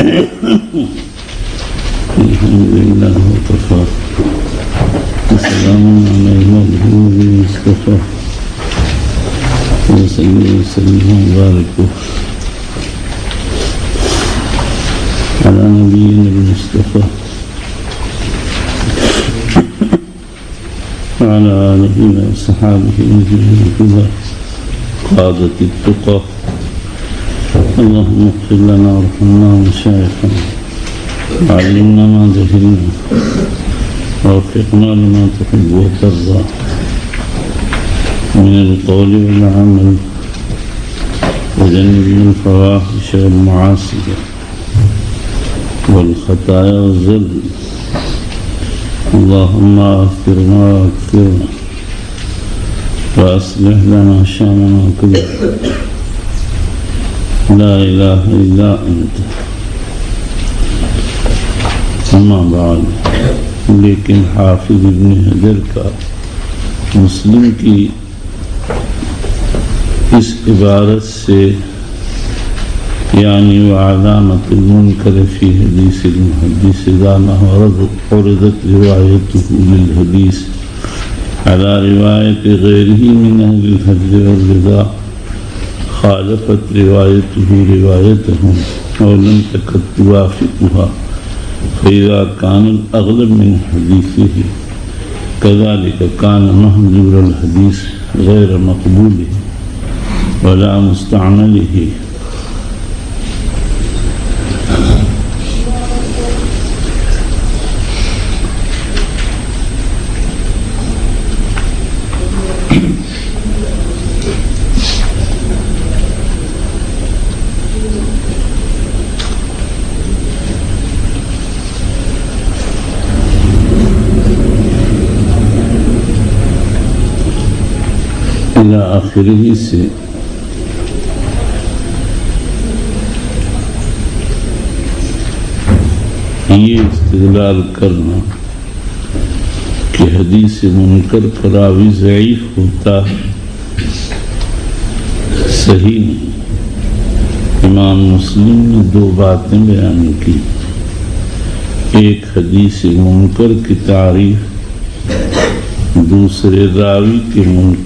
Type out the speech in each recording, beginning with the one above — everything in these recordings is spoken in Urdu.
الحمد لله وكفى وسلام على عباده الذين اصطفى وصلى وسلم وبارك على نبينا المصطفى وعلى آله وصحابه أجمعين قادة التقى. اللهم اغفر لنا وارحمنا ومشايخنا وعلمنا ما جهلنا ووفقنا لما تحب وترضى من القول والعمل وجنبنا الفواحش والمعاصي والخطايا والذل. اللهم اغفرنا واغفرنا وأصلح لنا شأننا كله. لا إله إلا أنت. اما بعد. لیکن حافظ ابن حجر کا مسلم کی اس عبارت سے یعنی وعلامة المنکر فی حدیث المحدث اذا عرضت روایته للحدیث على روایت غیره من اہل الحجر والرضا خالفت روایته روایتهم او لم تكن توافقها فإذا كان الأغلب من حديثه كذلك كان مهجور الحديث غير مقبوله ولا مستعمله. الى آخرہ سے یہ استدلال کرنا کہ حدیث منکر پر راوی ضعیف ہوتا ہے صحیح نہیں. امام مسلم نے دو باتیں بیان کی. ایک حدیث منکر کی تعریف، دوسرے راوی کے منکر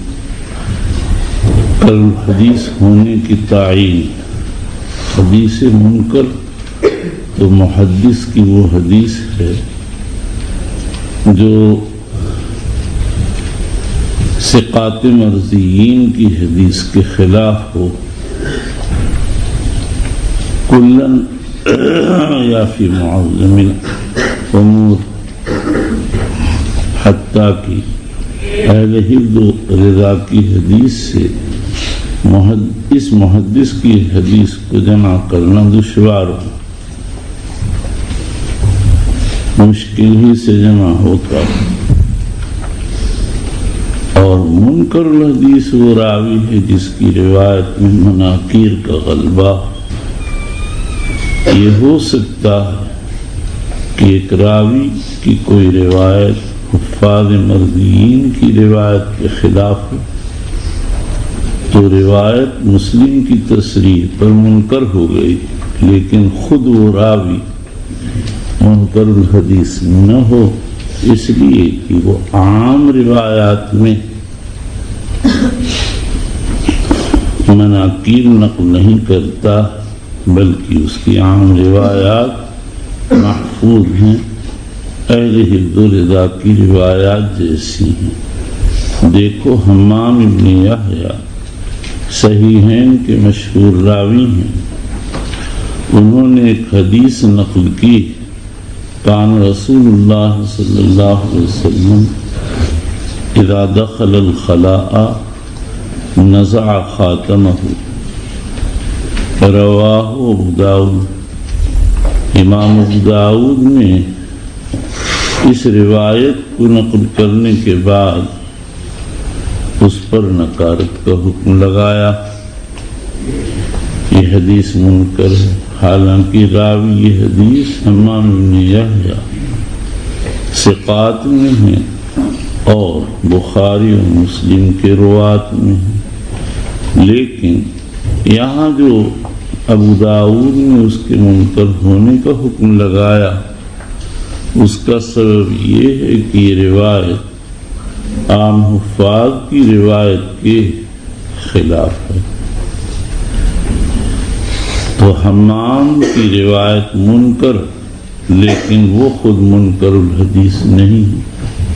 حدیث ہونے کی تعین. حدیث منکر تو محدث کی وہ حدیث ہے جو ثقات مرضیین کی حدیث کے خلاف ہو، کلن یا فی معظم الامور، حتیٰ کہ اہل حفظ و رضا کی حدیث سے اس محدث کی حدیث کو جمع کرنا دشوار ہو، مشکل ہی سے جمع ہوتا ہے. اور منکر الحدیث وہ راوی ہے جس کی روایت میں مناکیر کا غلبہ. یہ ہو سکتا ہے کہ ایک راوی کی کوئی روایت حفاظ مرضیین کی روایت کے خلاف ہو تو روایت مسلم کی تصریح پر منکر ہو گئی، لیکن خود وہ راوی منکر الحدیث نہ ہو، اس لیے کہ وہ عام روایات میں مناکیر نقل نہیں کرتا، بلکہ اس کی عام روایات محفوظ ہیں، اہل حفظ و رضا کی روایات جیسی ہیں. دیکھو حمام ابن یحییٰ صحیحین کے مشہور راوی ہیں. انہوں نے ایک حدیث نقل کی، کان رسول اللہ صلی اللہ علیہ وسلم اذا دخل الخلاء نزع خاتمہ. رواہ ابو داؤد. امام ابو داؤد نے اس روایت کو نقل کرنے کے بعد اس پر نکارت کا حکم لگایا. یہ حدیث منکر ہے، حالانکہ راوی یہ حدیث حمام بن یحییٰ ثقات میں ہیں اور بخاری و مسلم کے روات میں ہیں. لیکن یہاں جو ابو داؤد نے اس کے منکر ہونے کا حکم لگایا، اس کا سبب یہ ہے کہ یہ روایت عام حفاظ کی روایت کے خلاف ہے۔ تو حمام کی روایت منکر، لیکن وہ خود منکر الحدیث نہیں ہے۔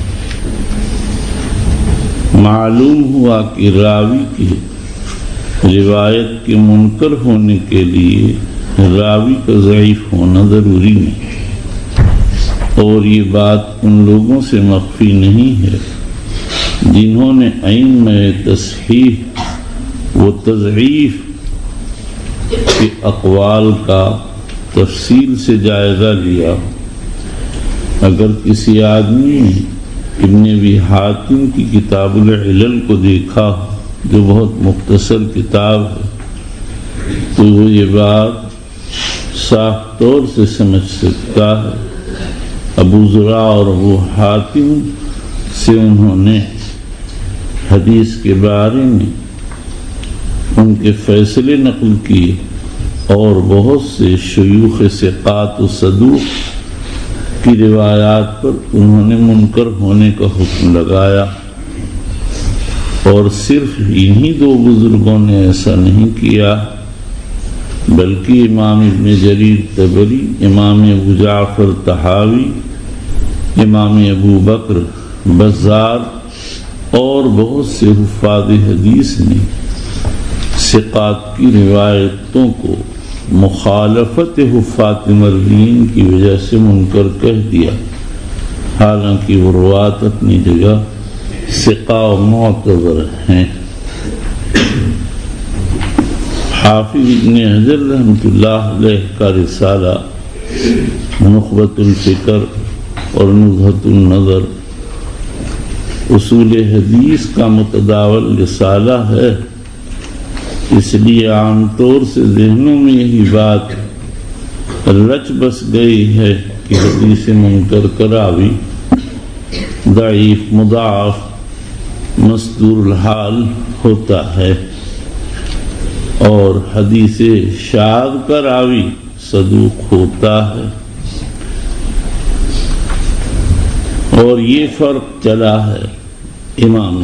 معلوم ہوا کہ راوی کی روایت کے منکر ہونے کے لیے راوی کا ضعیف ہونا ضروری نہیں، اور یہ بات ان لوگوں سے مخفی نہیں ہے جنہوں نے ائمہ تصحیح و تضعیف کے اقوال کا تفصیل سے جائزہ لیا۔ اگر کسی آدمی نے ابن ابی حاتم کی کتاب العلل کو دیکھا جو بہت مختصر کتاب ہے تو وہ یہ بات صاف طور سے سمجھ سکتا ہے۔ ابو زرع اور ابو حاتم سے انہوں نے حدیث کے بارے میں ان کے فیصلے نقل کیے، اور بہت سے شیوخ ثقات و صدوق کی روایات پر انہوں نے منکر ہونے کا حکم لگایا، اور صرف انہی دو بزرگوں نے ایسا نہیں کیا بلکہ امام ابن جریر طبری، امام ابو جعفر طحاوی، امام ابو بکر بزار اور بہت سے حفاظ حدیث نے ثقات کی روایتوں کو مخالفت حفاظ مرویین کی وجہ سے منکر کہہ دیا، حالانکہ وہ روایت اپنی جگہ ثقہ و معتبر ہیں۔ حافظ ابن حجر رحمۃ اللہ علیہ کا رسالہ نخبۃ الفکر اور نزہۃ النظر اصول حدیث کا متداول رسالہ ہے، اس لیے عام طور سے ذہنوں میں یہی بات رچ بس گئی ہے کہ حدیث منکر کراوی ضعیف، مضاعف، مستور الحال ہوتا ہے، اور حدیث شاذ کا راوی صدوق ہوتا ہے، اور یہ فرق چلا ہے امام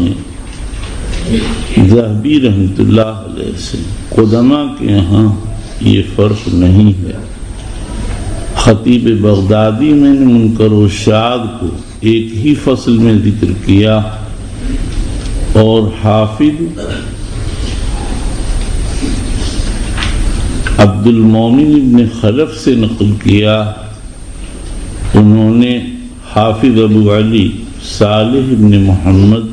ذہبی رحمۃ اللہ علیہ سے۔ قدماء کے یہاں یہ فرق نہیں ہے۔ خطیب بغدادی میں نے منکر و شاذ کو ایک ہی فصل میں ذکر کیا، اور حافظ عبد المومن ابن خلف سے نقل کیا، انہوں نے حافظ ابو علی صالح ابن محمد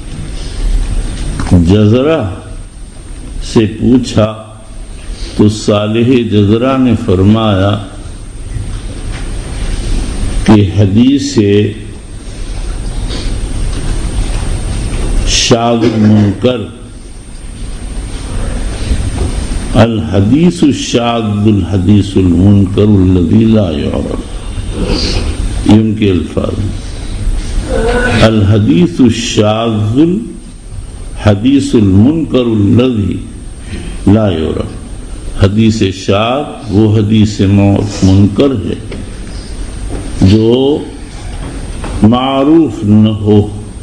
جزرہ سے پوچھا تو صالح جزرہ نے فرمایا کہ حدیث شاذ منکر الحدیث الشاذ الحدیث المنکر الذی لا یعرف، یہ ان کے الفاظ ہیں۔ الحدیث الشاذ الحدیث المنکر الذی لا یعرف، حدیث شاذ وہ حدیث منکر ہے جو معروف نہ ہو۔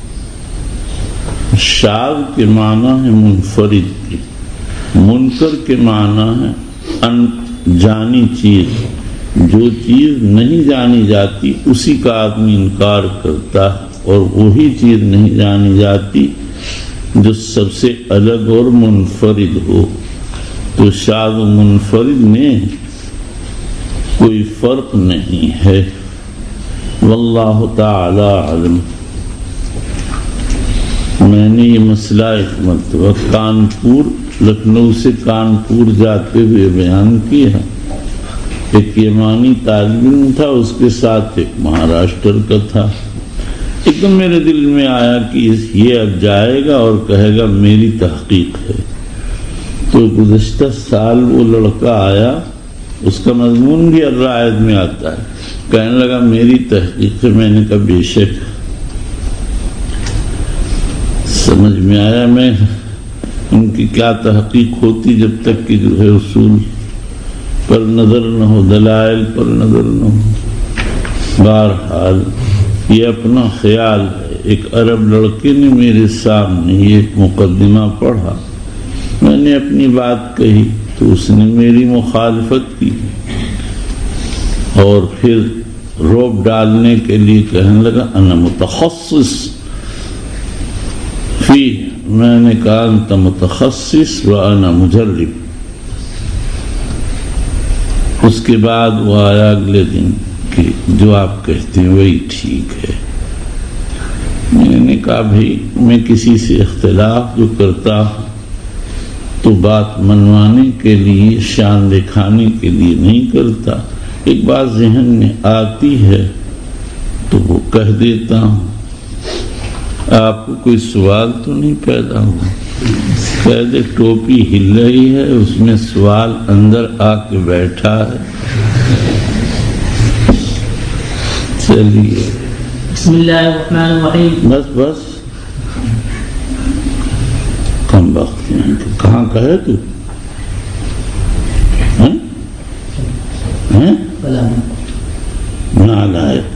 شاذ کے معنی ہے منفرد کی، منکر کے معنی ہے انجانی چیز، جو چیز نہیں جانی جاتی اسی کا آدمی انکار کرتا ہے، اور وہی چیز نہیں جانی جاتی جو سب سے الگ اور منفرد ہو۔ تو شاذ و منفرد میں کوئی فرق نہیں ہے، واللہ تعالی علم۔ میں نے یہ مسئلہ ایک مرتبہ کانپور، لکھنؤ سے کانپور جاتے ہوئے بیان کیا۔ ایک یمانی طالب علم تھا، اس کے ساتھ ایک مہاراشٹر کا تھا۔ ایک دم میرے دل میں آیا کہ یہ اب جائے گا اور کہے گا میری تحقیق ہے۔ تو گزشتہ سال وہ لڑکا آیا، اس کا مضمون بھی الرائد میں آتا ہے، کہنے لگا میری تحقیق ہے۔ میں نے کہا بے شک، سمجھ میں آیا میں ان کی کیا تحقیق ہوتی جب تک کہ جو ہے اصول پر نظر نہ ہو، دلائل پر نظر نہ ہو۔ بہرحال یہ اپنا خیال ہے۔ ایک عرب لڑکے نے میرے سامنے یہ مقدمہ پڑھا، میں نے اپنی بات کہی تو اس نے میری مخالفت کی اور پھر روب ڈالنے کے لیے کہنے لگا انا متخصص فی، میں نے کہا انت متخصص و انا مجرب۔ اس کے بعد وہ آیا اگلے دن کہ جو آپ کہتے ہیں وہی ٹھیک ہے۔ میں نے کہا بھائی میں کسی سے اختلاف جو کرتا ہوں تو بات منوانے کے لیے، شان دکھانے کے لیے نہیں کرتا، ایک بات ذہن میں آتی ہے تو وہ کہہ دیتا ہوں۔ آپ کو کوئی سوال تو نہیں پیدا ہوا؟ کہہ دے ٹوپی ہل رہی ہے، اس میں سوال اندر آ کے بیٹھا ہے۔ چلیے بسم اللہ الرحمن الرحیم۔ بس کم وقت کہاں کہے تو نالائق،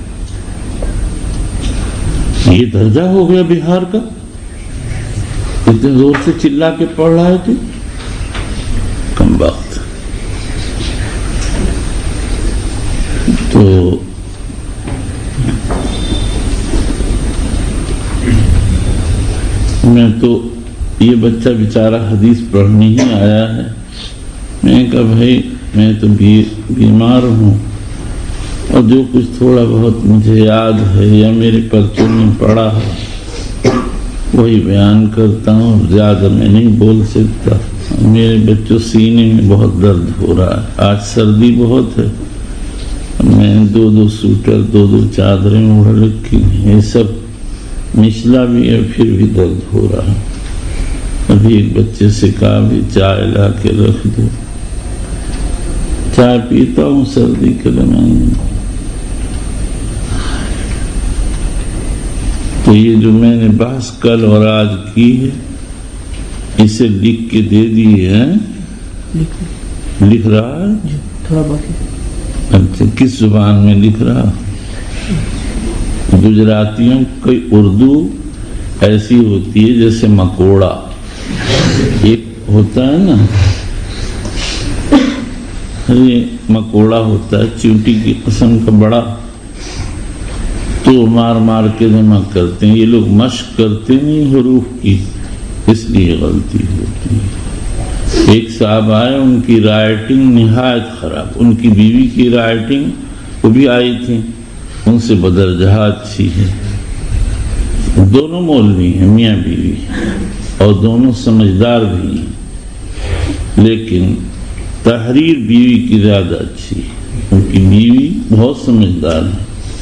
یہ درجہ ہو گیا بہار کا؟ اتنے زور سے چلا کے پڑھ رہا ہے تو کم وقت۔ تو میں تو یہ بچہ بیچارہ حدیث پڑھنے ہی آیا ہے، میں نے کہا بھائی میں تو بیمار ہوں اور جو کچھ تھوڑا بہت مجھے یاد ہے یا میرے پرچوں میں پڑا ہے وہی بیان کرتا ہوں، زیادہ میں نہیں بول سکتا۔ میرے بچوں سینے میں بہت درد ہو رہا ہے، آج سردی بہت ہے، میں دو سوٹر دو چادریں اوڑھ رکھی ہیں، یہ سب نچلا بھی ہے پھر بھی درد ہو رہا ہے۔ ابھی ایک بچے سے کہا بھی چائے لا کے رکھ دو، چائے پیتا ہوں سردی کے زمانے میں۔ تو یہ جو میں نے بحث کل اور آج کی ہے اسے لکھ کے دے دی ہے، لکھ رہا ہے تھوڑا بہت۔ اچھا کس زبان میں لکھ رہا؟ گجراتیوں کی اردو ایسی ہوتی ہے جیسے مکوڑا ایک ہوتا ہے نا، یہ مکوڑا ہوتا ہے چیونٹی کی قسم کا بڑا، تو مار کے جمع کرتے ہیں۔ یہ لوگ مشق کرتے نہیں حروف کی، اس لیے غلطی ہوتی ہے۔ ایک صاحب آئے، ان کی رائٹنگ نہایت خراب، ان کی بیوی کی رائٹنگ وہ بھی آئی تھی، ان سے بدرجہ اچھی ہے، دونوں مولوی ہیں میاں بیوی اور دونوں سمجھدار بھی ہیں، لیکن تحریر بیوی کی زیادہ اچھی ہے، ان کی بیوی بہت سمجھدار ہے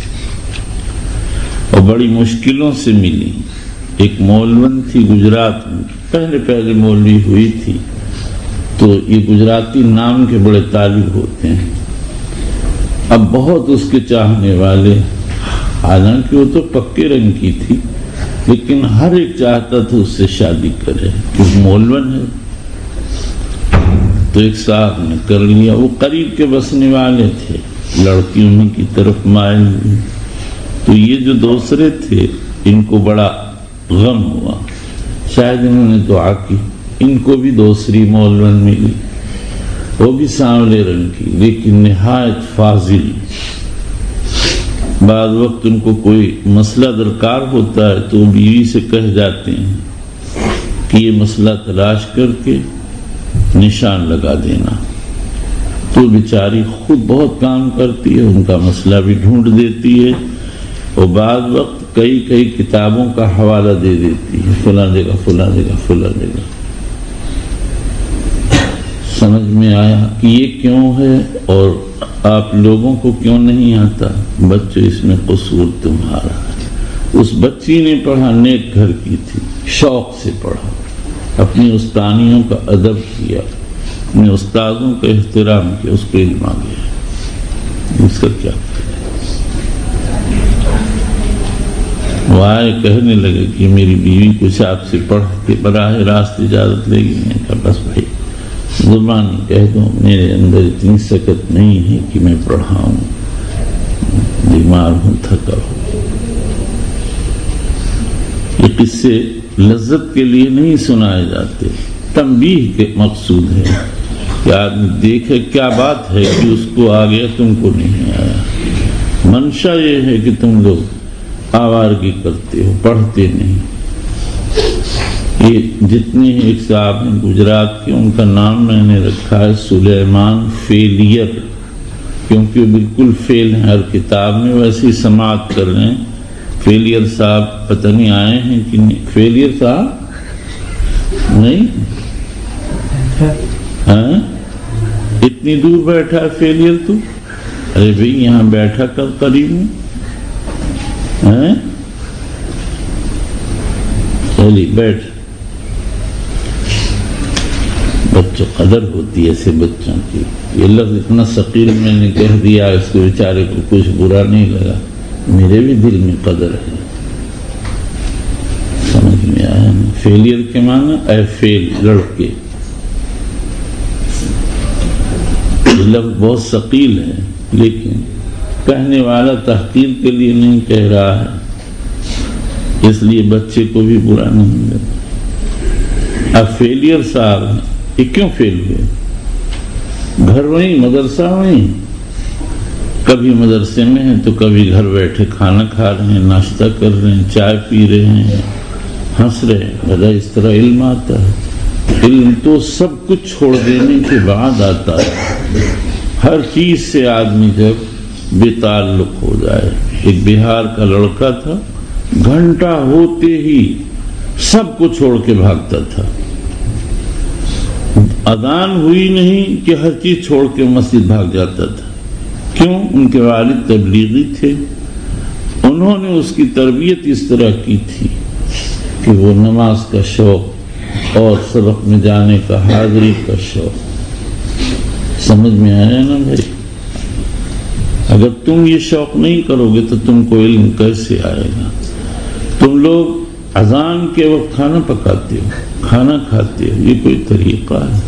اور بڑی مشکلوں سے ملی۔ ایک مولون تھی گجرات میں، پہلے مولوی ہوئی تھی، تو یہ گجراتی نام کے بڑے طالب ہوتے ہیں، اب بہت اس کے چاہنے والے، حالانکہ وہ تو پکے رنگ کی تھی لیکن ہر ایک چاہتا تھا اس سے شادی کرے کیونکہ مولون ہے۔ تو ایک صاحب نے کر لیا، وہ قریب کے بسنے والے تھے، لڑکی انہیں کی طرف مائل ہوئی، تو یہ جو دوسرے تھے ان کو بڑا غم ہوا، شاید انہوں نے دعا کی، ان کو بھی دوسری مولون ملی، وہ بھی سانولے رنگ کی لیکن نہایت فاضل۔ بعض وقت ان کو کوئی مسئلہ درکار ہوتا ہے تو بیوی سے کہہ جاتے ہیں کہ یہ مسئلہ تلاش کر کے نشان لگا دینا، تو بیچاری خود بہت کام کرتی ہے، ان کا مسئلہ بھی ڈھونڈ دیتی ہے اور بعض وقت کئی کتابوں کا حوالہ دے دیتی ہے، فلاں جگہ۔ سمجھ میں آیا کہ یہ کیوں ہے اور آپ لوگوں کو کیوں نہیں آتا؟ بچوں اس میں قصور تمہارا ہے۔ اس بچی نے پڑھا، نیک گھر کی تھی، شوق سے پڑھا، اپنی استانیوں کا ادب کیا، اپنے استادوں کا احترام کیا، اس کو علم آ گیا، اس کا کیا؟ وہ آئے کہنے لگے کہ میری بیوی کچھ آپ سے پڑھ کے براہ راست اجازت لے گی۔ میں نے کہا بس بھائی زبانی کہہ دو میرے اندر اتنی سکت نہیں ہے کہ میں پڑھاؤں، بیمار ہوں، تھکا ہوں۔ یہ قصے لذت کے لیے نہیں سنائے جاتے، تنبیہ کے مقصود ہے کہ آدمی دیکھے کیا بات ہے کہ اس کو آ گیا تم کو نہیں آیا۔ منشا یہ ہے کہ تم لوگ آوارگی کرتے ہو، پڑھتے نہیں۔ یہ جتنے ایک صاحب ہیں گجرات کے، ان کا نام میں نے رکھا ہے سلیمان فیلیر، کیونکہ وہ بالکل فیل ہیں ہر کتاب میں، ویسے ہی سماعت کر رہے ہیں۔ فیلیر صاحب پتہ نہیں آئے ہیں کہ نہیں؟ فیلیر صاحب نہیں، ہاں اتنی دور بیٹھا ہے فیلیر تو؟ ارے بھائی یہاں بیٹھا کر قریب میں، چلی بیٹھ۔ بچوں قدر ہوتی ہے ایسے بچوں کی۔ یہ لفظ اتنا ثقیل میں نے کہہ دیا، اس کو بیچارے کو کچھ برا نہیں لگا، میرے بھی دل میں قدر ہے۔ سمجھ میں آیا نا؟ فیلئر کے معنی اے فیل، لڑکے۔ یہ لفظ بہت ثقیل ہے، لیکن کہنے والا تحقیر کے لیے نہیں کہہ رہا ہے، اس لیے بچے کو بھی برا نہیں لگا۔ اب فیلئر صاحب یہ کیوں فیل ہوئے؟ گھر وہیں، مدرسہ وہیں، کبھی مدرسے میں ہیں تو کبھی گھر بیٹھے کھانا کھا رہے ہیں، ناشتہ کر رہے ہیں، چائے پی رہے ہیں، ہنس رہے ہیں۔ بھلا اس طرح علم آتا ہے؟ علم تو سب کچھ چھوڑ دینے کے بعد آتا ہے۔ ہر چیز سے آدمی جب بے تعلق ہو جائے۔ ایک بہار کا لڑکا تھا، گھنٹہ ہوتے ہی سب کو چھوڑ کے بھاگتا تھا۔ اذان ہوئی نہیں کہ ہر چیز چھوڑ کے مسجد بھاگ جاتا تھا۔ کیوں؟ ان کے والد تبلیغی تھے، انہوں نے اس کی تربیت اس طرح کی تھی کہ وہ نماز کا شوق اور سبق میں جانے کا، حاضری کا شوق۔ سمجھ میں آیا نا بھائی؟ اگر تم یہ شوق نہیں کرو گے تو تم کو علم کیسے آئے گا؟ تم لوگ اذان کے وقت کھانا پکاتے ہو، کھانا کھاتے ہو، یہ کوئی طریقہ ہے؟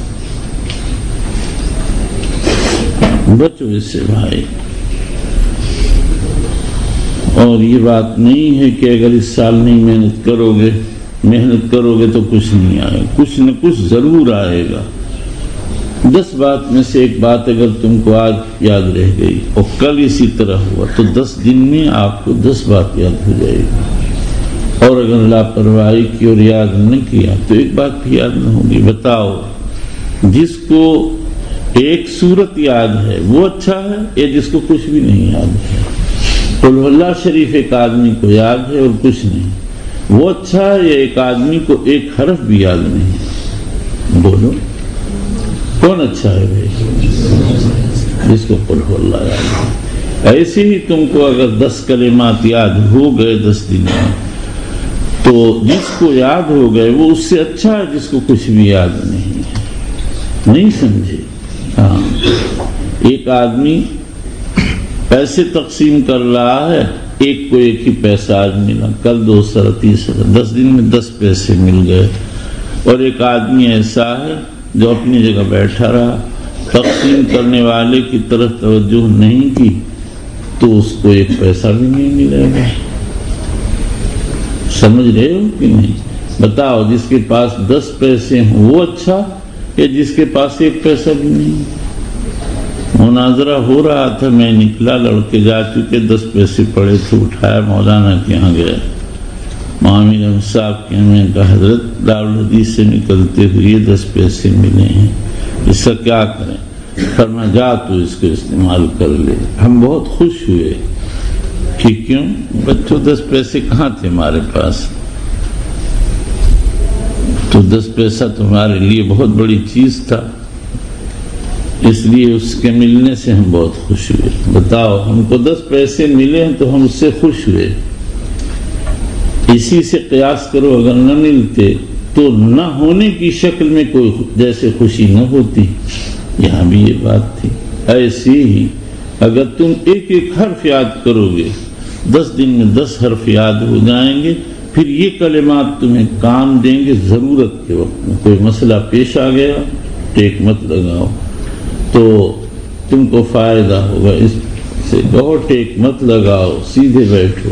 بچو اس سے بھائی۔ اور یہ بات نہیں ہے کہ اگر اس سال نہیں محنت کرو گے تو کچھ نہیں آئے گا، کچھ نہ کچھ ضرور آئے گا۔ 10 بات میں سے ایک بات اگر تم کو آج یاد رہ گئی اور کل اسی طرح ہوا تو 10 دن میں آپ کو 10 بات یاد ہو جائے گی۔ اور اگر لاپرواہی کی اور یاد نہ کیا تو ایک بات بھی یاد نہ ہوگی۔ بتاؤ، جس کو ایک صورت یاد ہے وہ اچھا ہے یا جس کو کچھ بھی نہیں یاد ہے؟ قل اللہ شریف ایک آدمی کو یاد ہے اور کچھ نہیں، وہ اچھا ہے یا ایک آدمی کو ایک حرف بھی یاد نہیں؟ بولو کون اچھا ہے بھائی؟ جس کو قل اللہ یاد ہے۔ ایسے ہی تم کو اگر 10 کلمات یاد ہو گئے 10 دن میں تو جس کو یاد ہو گئے وہ اس سے اچھا ہے جس کو کچھ بھی یاد نہیں ہے۔ نہیں سمجھے؟ ہاں، ایک آدمی پیسے تقسیم کر رہا ہے، ایک کو ایک ہی پیسہ آج ملا، کل دوسرا، تیسرا، 10 دن میں 10 پیسے مل گئے۔ اور ایک آدمی ایسا ہے جو اپنی جگہ بیٹھا رہا، تقسیم کرنے والے کی طرف توجہ نہیں کی تو اس کو ایک پیسہ بھی نہیں ملے گا۔ سمجھ رہے ہو کہ نہیں؟ بتاؤ، جس کے پاس 10 پیسے ہیں وہ اچھا یا جس کے پاس ایک پیسہ بھی نہیں؟ مناظرہ ہو رہا تھا، میں نکلا، لڑکے جا چکے، 10 پیسے پڑے تھے، اٹھایا، مولانا کے یہاں گیا، معامر احمد صاحب کے ہمیں کہا حضرت دارالحدیث سے نکلتے ہوئے 10 پیسے ملے ہیں، اس کا کیا کریں؟ فرمایا جا تو اس کو استعمال کر لے۔ ہم بہت خوش ہوئے کہ کیوں بچوں 10 پیسے کہاں تھے ہمارے پاس؟ تو 10 پیسہ تمہارے لیے بہت بڑی چیز تھا، اس لیے اس کے ملنے سے ہم بہت خوش ہوئے۔ بتاؤ، ہم کو 10 پیسے ملے ہیں تو ہم اس سے خوش ہوئے۔ اسی سے قیاس کرو، اگر نہ ملتے تو نہ ہونے کی شکل میں کوئی جیسے خوشی نہ ہوتی۔ یہاں بھی یہ بات تھی۔ ایسی ہی اگر تم ایک ایک حرف یاد کرو گے، 10 دن میں 10 حرف یاد ہو جائیں گے، پھر یہ کلمات تمہیں کام دیں گے ضرورت کے وقت میں۔ کوئی مسئلہ پیش آ گیا ٹیک مت لگاؤ تو تم کو فائدہ ہوگا، اس سے کہو ٹیک مت لگاؤ، سیدھے بیٹھو،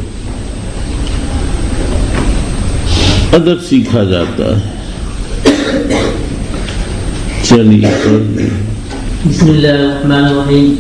ادب سیکھا جاتا ہے۔ چلیے بسم اللہ الرحمن الرحیم۔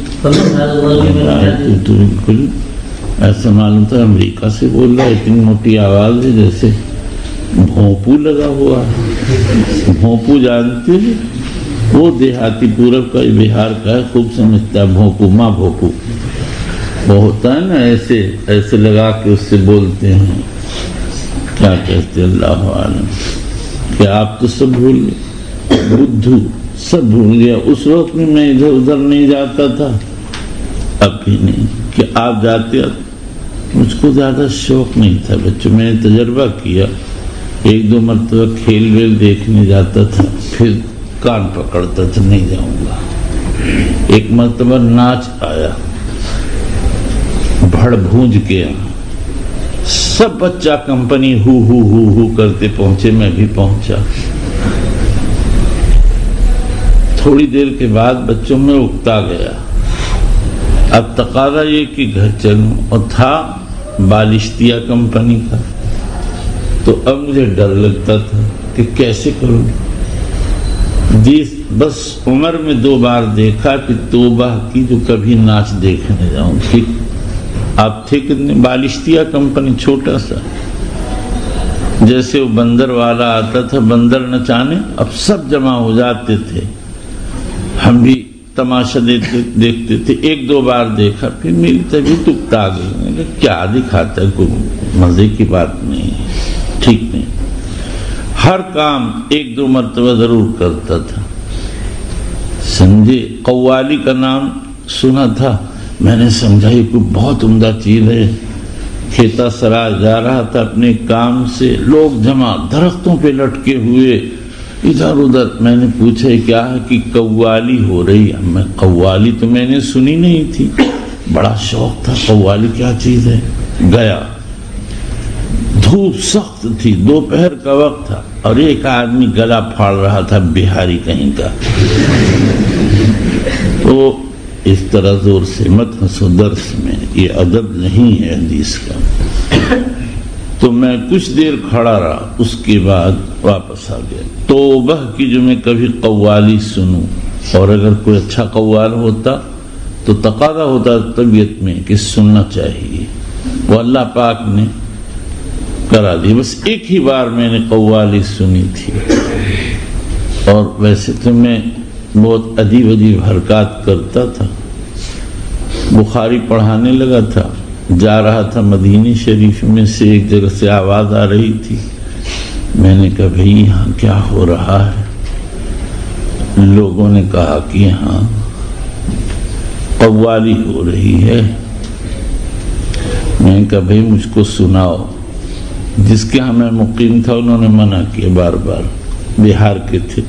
تو بالکل ایسا معلوم تھا امریکہ سے بول رہا ہے، اتنی موٹی آواز ہے جیسے بھونپو لگا ہوا ہے۔ بھونپو جانتے ہیں؟ وہ دیہاتی پورب کا، بہار کا ہے، خوب سمجھتا ہے بھونپو، ماں بھونپو وہ ہوتا ہے نا، ایسے ایسے لگا کے اس سے بولتے ہیں، کیا کہتے اللہ عالم۔ کہ آپ تو سب بھول گئے، بدھو سب بھول گیا۔ اس وقت میں ادھر ادھر نہیں جاتا تھا، اب بھی نہیں کہ آپ جاتے۔ مجھ کو زیادہ شوق نہیں تھا بچوں، میں نے تجربہ کیا، ایک دو مرتبہ کھیل ویل دیکھنے جاتا تھا، پھر کان پکڑتا تھا نہیں جاؤں گا۔ ایک مرتبہ ناچ آیا بھڑ بھونج کے، سب بچہ کمپنی ہو ہو ہو ہو کرتے پہنچے، میں بھی پہنچا۔ تھوڑی دیر کے بعد بچوں میں اکتا گیا، اب تقاضا یہ کہ گھر چلوں، اور تھا بالشتیہ کمپنی کا، تو اب مجھے ڈر لگتا تھا کہ کیسے کروں۔ بس عمر میں 2 بار دیکھا کہ توبہ کی جو کبھی ناچ دیکھنے جاؤں۔ ٹھیک آپ تھے کتنے، بالشتیہ کمپنی چھوٹا سا، جیسے وہ بندر والا آتا تھا بندر نچانے، اب سب جمع ہو جاتے تھے، ہم بھی تماشا دیکھتے تھے۔ 1-2 بار دیکھا، پھر میری طبیعت اکتا گئی، کیا دکھاتا ہے، کوئی مزے کی بات نہیں، ٹھیک نہیں۔ ہر کام 1-2 مرتبہ ضرور کرتا تھا، سمجھے۔ قوالی کا نام سنا تھا، میں نے سمجھا یہ کوئی بہت عمدہ چیز ہے۔ کھیتا سرائے جا رہا تھا اپنے کام سے، لوگ جمع، درختوں پہ لٹکے ہوئے ادھر ادھر۔ میں نے پوچھا کیا ہے کہ قوالی ہو رہی ہے۔ میں قوالی تو میں نے سنی نہیں تھی، بڑا شوق تھا، قوالی کیا چیز ہے۔ گیا، دھوپ سخت تھی، دوپہر کا وقت تھا، اور ایک آدمی گلا پھاڑ رہا تھا، بہاری کہیں کا۔ تو اس طرح زور سے مت ہنسو، درس میں یہ ادب نہیں ہے حدیث کا۔ تو میں کچھ دیر کھڑا رہا، اس کے بعد واپس آ گیا۔ توبہ کی جو میں کبھی قوالی سنوں، اور اگر کوئی اچھا قوال ہوتا تو تقاضا ہوتا طبیعت میں کہ سننا چاہیے، وہ اللہ پاک نے کرا دی۔ بس ایک ہی بار میں نے قوالی سنی تھی، اور ویسے تو میں بہت عجیب عجیب حرکات کرتا تھا۔ بخاری پڑھانے لگا تھا، جا رہا تھا مدینہ شریف میں سے، ایک جگہ سے آواز آ رہی تھی، میں نے کہا بھئی یہاں کیا ہو رہا ہے؟ لوگوں نے کہا کہ یہاں قوالی ہو رہی ہے۔ میں نے کہا بھئی مجھ کو سناؤ۔ جس کے ہاں میں مقیم تھا انہوں نے منع کیا بار بار، بہار کے تھے،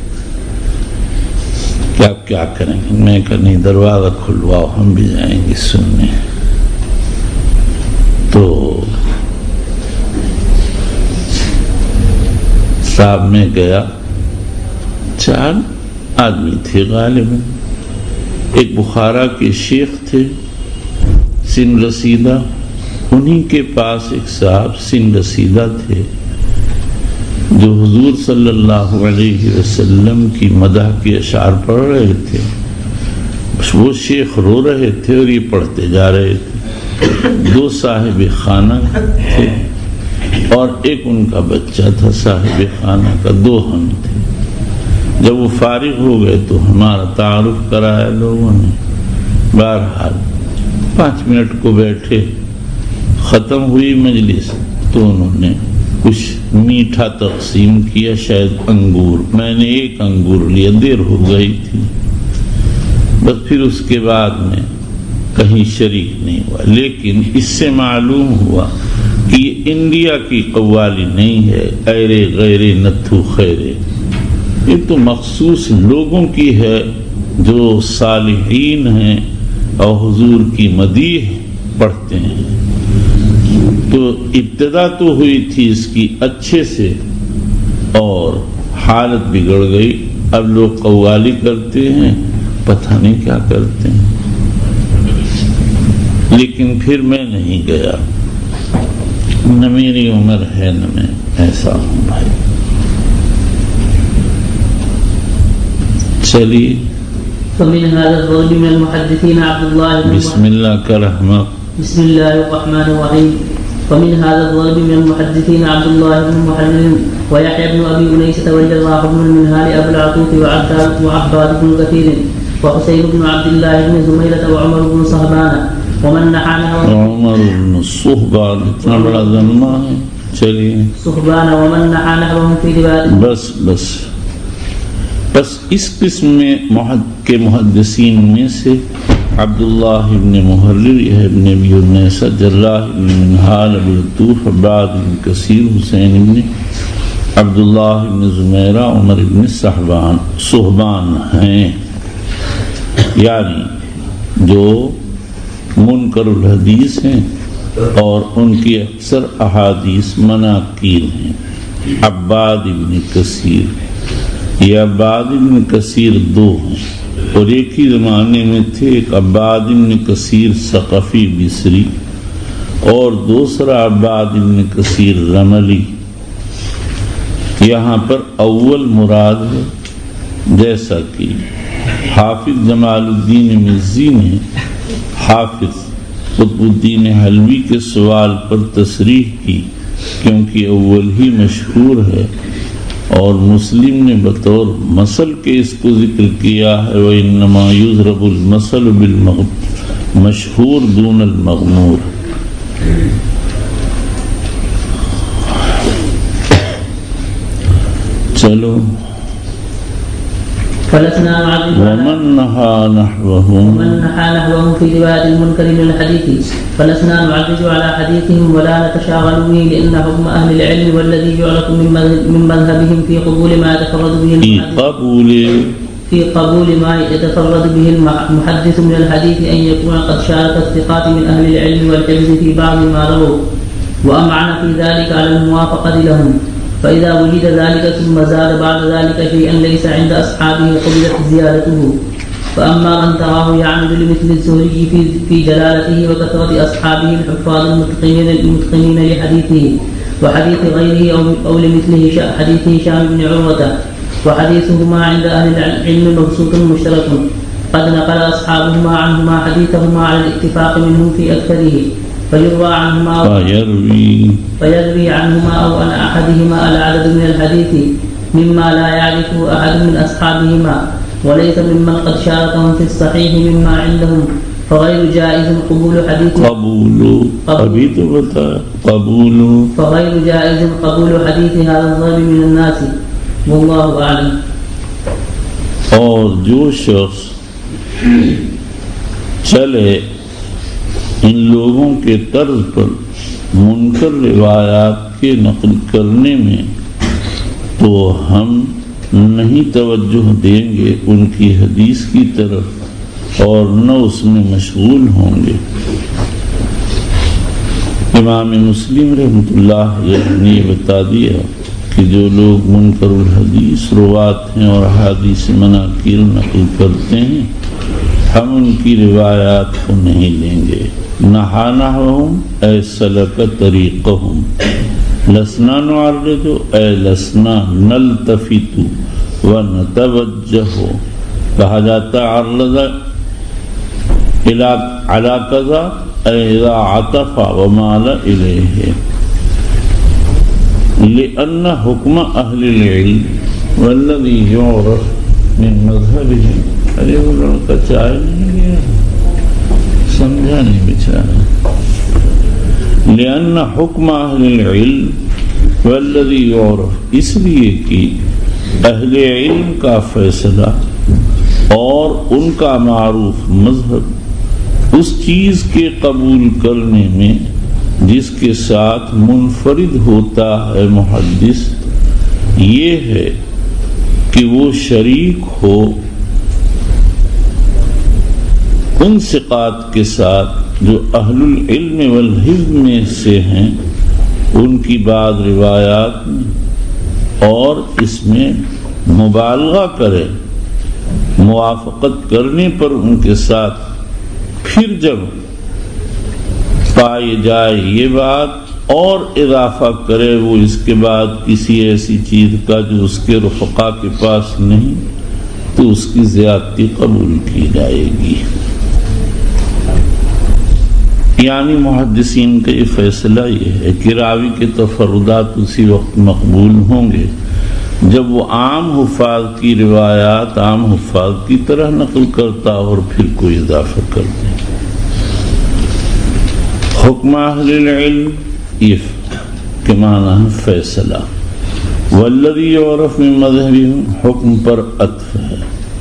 کہ آپ کیا کریں گے؟ میں کہا نہیں، دروازہ کھلواؤ، ہم بھی جائیں گے سننے۔ تو صاحب میں گیا، 4 آدمی تھے غالباً، ایک بخارا کے شیخ تھے سن رسیدہ، انہی کے پاس ایک صاحب سن رسیدہ تھے جو حضور صلی اللہ علیہ وسلم کی مدح کے اشعار پڑھ رہے تھے۔ وہ شیخ رو رہے تھے اور یہ پڑھتے جا رہے تھے۔ 2 صاحب خانہ تھے اور ایک ان کا بچہ تھا صاحب خانہ کا، 2 ہم تھے۔ جب وہ فارغ ہو گئے تو ہمارا تعارف کرایا لوگوں نے۔ بہرحال 5 منٹ کو بیٹھے، ختم ہوئی مجلس تو انہوں نے کچھ میٹھا تقسیم کیا، شاید انگور، میں نے 1 انگور لیا، دیر ہو گئی تھی، بس پھر اس کے بعد میں کہیں شریک نہیں ہوا۔ لیکن اس سے معلوم ہوا کہ یہ انڈیا کی قوالی نہیں ہے، ایرے غیرے نتھو خیرے، یہ تو مخصوص لوگوں کی ہے جو صالحین ہیں اور حضور کی مدیح پڑھتے ہیں۔ تو ابتدا تو ہوئی تھی اس کی اچھے سے، اور حالت بگڑ گئی اب لوگ قوالی کرتے ہیں، پتہ نہیں کیا کرتے ہیں، لیکن پھر میں نہیں گیا، نہ میری عمر ہے نہ میں ایسا ہوں بھائی۔ چلیے فمن هذا الرجل من المحدثين عبد الله بن بسم اللہ کا رحمت۔ بسم الله الرحمن الرحيم. فمن هذا الضرب من المحدثين عبد الله بن محرر ويحيى بن ابي انيسه والجراح بن المنهال ابو العطوف وعباد بن كثير وحسين بن عبد الله بن زميلة وعمر بن صهبان ومن نحى عمر بن صهبان اتنا بڑا ذمہ ہے۔ چلیے صهبان ومن نحى نحوهم في رواية بس اس قسم کے محدثین میں سے عبداللہ ابن محرر، ابن ابی انیسہ، جراح ابن منہال، ابو العطوف، عباد ابن کثیر، حسین ابن عبداللہ ابن زمیرہ، عمر ابن صہبان ہیں، یعنی جو منکر الحدیث ہیں اور ان کی اکثر احادیث مناکیر ہیں۔ عباد ابن کثیر، یہ عباد ابن کثیر دو ہیں، اور ایک ہی زمانے میں تھے، ایک عباد ابن کثیر ثقفی بصری اور دوسرا عباد ابن کثیر رملی۔ یہاں پر اول مراد ہے، جیسا کہ حافظ جمال الدین مزی نے حافظ قطب الدین حلوی کے سوال پر تصریح کی، کیونکہ اول ہی مشہور ہے، اور مسلم نے بطور مثل کے اس کو ذکر کیا ہے، وَإِنَّمَا يُضْرَبُ الْمَثَلُ بِالْمَشْهُورِ دُونَ الْمَغْمُورِ۔ چلو ومن نحى نحوهم في رواية المنكر من الحديث فلسنا نعرج على حديثهم ولا نتشاغل به، لأن حكم أهل العلم والذي يعرف من مذهبهم في قبول ما يتفرد به المحدث من الحديث أن يكون قد شارك الثقات من أهل العلم والحفظ في بعض ما رووا، وأمعن في ذلك على الموافقة لهم، فإذا وجد ذلك ثم زاد بعد ذلك شيئا ليس عند أصحابه قبلت زيادته. فأما من تراه يعمد لمثل الزهري في جلالته وكثرة أصحابه الحفاظ المتقنين لحديثه وحديث غيره أو لمثله حديث هشام بن عروة، وحديثهما عند أهل العلم مبسوط مشترك، قد نقل أصحابهما عنهما حديثهما على الاتفاق منهم في أكثره، فيروي عنهما أو عن أحدهما العدد من الحديث مما لا يعرفه أحد من أصحابهما، وليس ممن قد شاركهم في الصحيح مما عندهم، فغير جائز قبول حديث هذا الضرب من الناس، والله أعلم۔ اور جو شخص چلے ان لوگوں کے طرز پر منکر روایات کے نقل کرنے میں، تو ہم نہیں توجہ دیں گے ان کی حدیث کی طرف اور نہ اس میں مشغول ہوں گے۔ امام مسلم رحمۃ اللہ نے یہ بتا دیا کہ جو لوگ منکر الحدیث روات ہیں اور احادیث مناکیر نقل کرتے ہیں، ہم ان کی روایات کو نہیں لیں گے۔ نحا نحوہم اے سلک طریقہم، لسنا نعرض اے لسنا نلتفت ونتوجہ، کہا جاتا عرض علی کذا اے اذا عطف ومال الیہ، لأن حکم اہل العلم والذی یعرف من مذہبہم، ارے وہ لڑکا چائے نہیں گیا، سمجھا نہیں بیچارہ، لأن حکم اہل العلم والذی یعرف، اس لیے کہ اہل علم کا فیصلہ اور ان کا معروف مذہب اس چیز کے قبول کرنے میں جس کے ساتھ منفرد ہوتا ہے محدث، یہ ہے کہ وہ شریک ہو ان ثقات کے ساتھ جو اہل العلم والحفظ میں سے ہیں، ان کی بعض روایات میں اور اس میں مبالغہ کرے موافقت کرنے پر ان کے ساتھ، پھر جب پائی جائے یہ بات اور اضافہ کرے وہ اس کے بعد کسی ایسی چیز کا جو اس کے رفقا کے پاس نہیں، تو اس کی زیادتی قبول کی جائے گی۔ یعنی محدثین کا یہ فیصلہ یہ ہے کہ راوی کے تفردات اسی وقت مقبول ہوں گے جب وہ عام حفاظ کی روایات عام حفاظ کی طرح نقل کرتا اور پھر کوئی اضافہ کرتے۔ حکم اہل العلم یہ کے معنی ہے فیصلہ، والذی یعرف من مذہبہم حکم پر عطف ہے،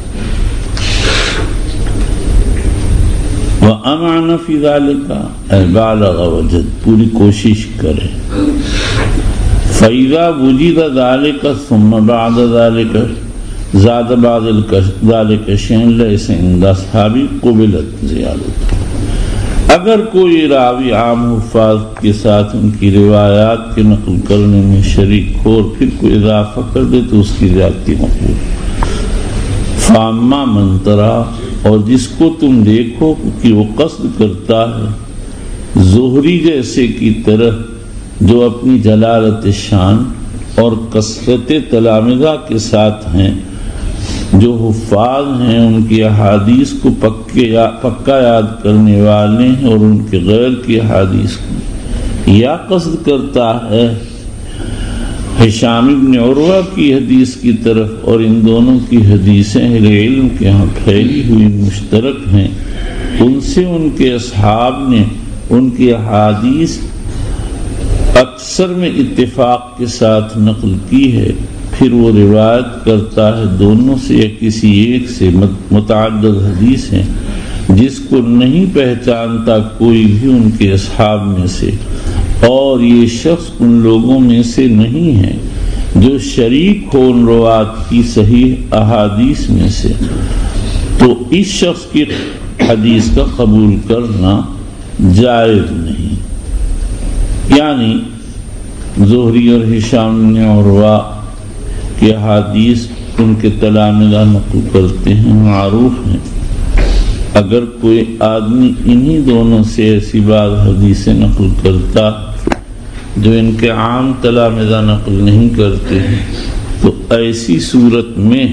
وَأَمَعْنَ فِي ذَلِكَ اے بالغ وجد پوری کوشش کرے، فَإِذَا وُجِدَ ذَلِكَ ثُمَّ بَعْدَ ذَلِكَ زَادَ بَعْدَ ذَلِكَ شَيْءٌ لَيْسَ عِنْدَ أَصْحَابِ قُبِلَتْ زِيَادَتُهُ۔ اگر کوئی راوی عام حفاظ کے ساتھ ان کی روایات کے نقل کرنے میں شریک ہو اور پھر کوئی اضافہ کر دے تو اس کی زیادتی مقبول۔ فَأَمَّا مَنْ تَرَى اور جس کو تم دیکھو کہ وہ قصد کرتا ہے زہری جیسے کی طرح جو اپنی جلالت شان اور کثرت تلامذہ کے ساتھ ہیں، جو حفاظ ہیں، ان کی احادیث کو پکا یاد کرنے والے ہیں اور ان کے غیر کی احادیث کو، یا قصد کرتا ہے ہشام ابن عروہ کی حدیث کی طرف، اور ان دونوں کی حدیثیں اہل علم کے ہاں پھیلی ہوئی مشترک ہیں، ان سے ان کے اصحاب نے ان کی احادیث اکثر میں اتفاق کے ساتھ نقل کی ہے، پھر وہ روایت کرتا ہے دونوں سے یا کسی ایک سے متعدد حدیث ہیں جس کو نہیں پہچانتا کوئی بھی ان کے اصحاب میں سے، اور یہ شخص ان لوگوں میں سے نہیں ہے جو شریک ہو ان روات کی صحیح احادیث میں سے، تو اس شخص کی حدیث کا قبول کرنا جائز نہیں۔ یعنی زہری اور ہشام بن عروہ کی احادیث ان کے تلامذہ نقل کرتے ہیں، معروف ہیں، اگر کوئی آدمی انہی دونوں سے ایسی بعض حدیثیں نقل کرتا جو ان کے عام تلامذہ نقل نہیں کرتے ہیں، تو ایسی صورت میں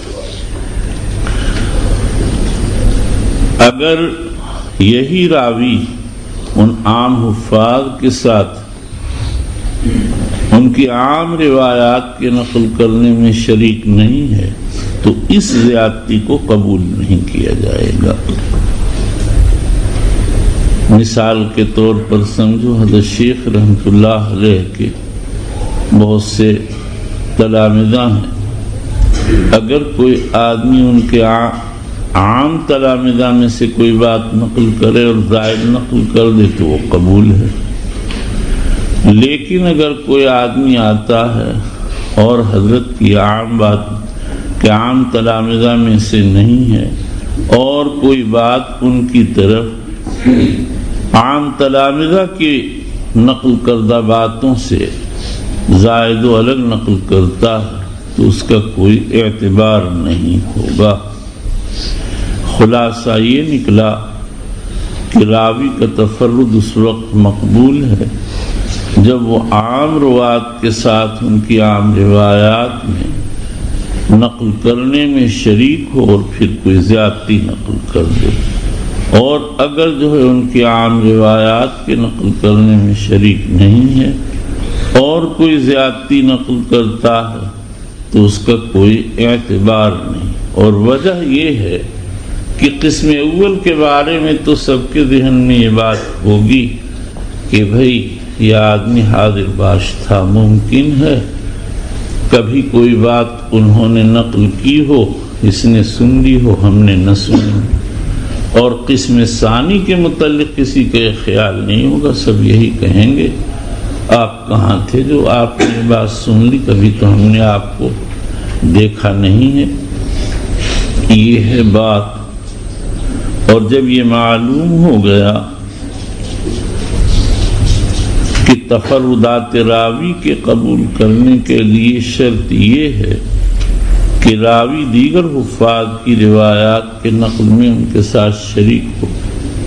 اگر یہی راوی ان عام حفاظ کے ساتھ ان کی عام روایات کے نقل کرنے میں شریک نہیں ہے تو اس زیادتی کو قبول نہیں کیا جائے گا۔ مثال کے طور پر سمجھو حضرت شیخ رحمۃ اللہ علیہ کے بہت سے تلامذہ ہیں، اگر کوئی آدمی ان کے عام تلامذہ میں سے کوئی بات نقل کرے اور زائد نقل کر دے تو وہ قبول ہے، لیکن اگر کوئی آدمی آتا ہے اور حضرت کی عام بات کہ عام تلامذہ میں سے نہیں ہے اور کوئی بات ان کی طرف عام تلامذہ کی نقل کردہ باتوں سے زائد و الگ نقل کرتا ہے تو اس کا کوئی اعتبار نہیں ہوگا۔ خلاصہ یہ نکلا کہ راوی کا تفرد اس وقت مقبول ہے جب وہ عام روات کے ساتھ ان کی عام روایات میں نقل کرنے میں شریک ہو اور پھر کوئی زیادتی نقل کر دے، اور اگر جو ہے ان کی عام روایات کے نقل کرنے میں شریک نہیں ہے اور کوئی زیادتی نقل کرتا ہے تو اس کا کوئی اعتبار نہیں۔ اور وجہ یہ ہے کہ قسم اول کے بارے میں تو سب کے ذہن میں یہ بات ہوگی کہ بھئی یہ آدمی حاضر باش تھا، ممکن ہے کبھی کوئی بات انہوں نے نقل کی ہو، اس نے سن لی ہو، ہم نے نہ سنی، اور قسم ثانی کے متعلق کسی کا خیال نہیں ہوگا، سب یہی کہیں گے آپ کہاں تھے جو آپ نے بات سن لی، کبھی تو ہم نے آپ کو دیکھا نہیں ہے۔ یہ ہے بات، اور جب یہ معلوم ہو گیا کہ تفردات راوی کے قبول کرنے کے لیے شرط یہ ہے کہ راوی دیگر حفاظ کی روایات کے نقل میں ان کے ساتھ شریک ہو،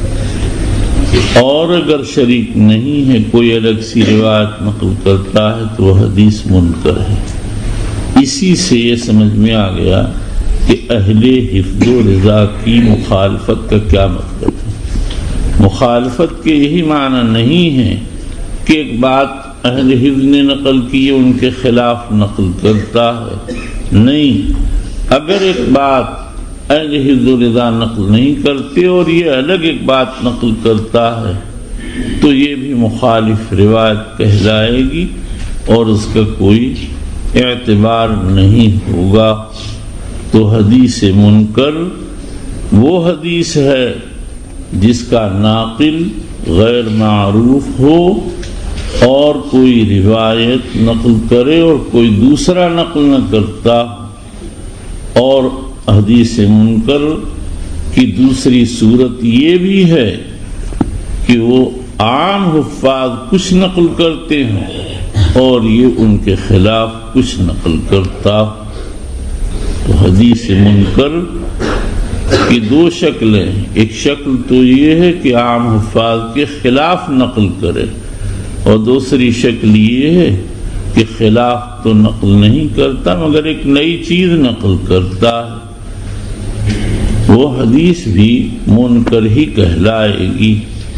اور اگر شریک نہیں ہے، کوئی الگ سی روایت نقل کرتا ہے تو وہ حدیث منکر ہے۔ اسی سے یہ سمجھ میں آ گیا کہ اہل حفظ و رضا کی مخالفت کا کیا مطلب ہے۔ مخالفت کے یہی معنی نہیں ہے کہ ایک بات اہل حفظ نے نقل کی ہے ان کے خلاف نقل کرتا ہے، نہیں، اگر ایک بات اہل حفظ و رضا نقل نہیں کرتے اور یہ الگ ایک بات نقل کرتا ہے تو یہ بھی مخالف روایت کہلائے گی اور اس کا کوئی اعتبار نہیں ہوگا۔ تو حدیث منکر وہ حدیث ہے جس کا ناقل غیر معروف ہو اور کوئی روایت نقل کرے اور کوئی دوسرا نقل نہ کرتا، اور حدیث منکر کی دوسری صورت یہ بھی ہے کہ وہ عام حفاظ کچھ نقل کرتے ہیں اور یہ ان کے خلاف کچھ نقل کرتا۔ تو حدیث منکر کی دو شکلیں، ایک شکل تو یہ ہے کہ عام حفاظ کے خلاف نقل کرے، اور دوسری شکل یہ ہے کہ خلاف تو نقل نہیں کرتا مگر ایک نئی چیز نقل کرتا ہے، وہ حدیث بھی منکر ہی کہلائے گی۔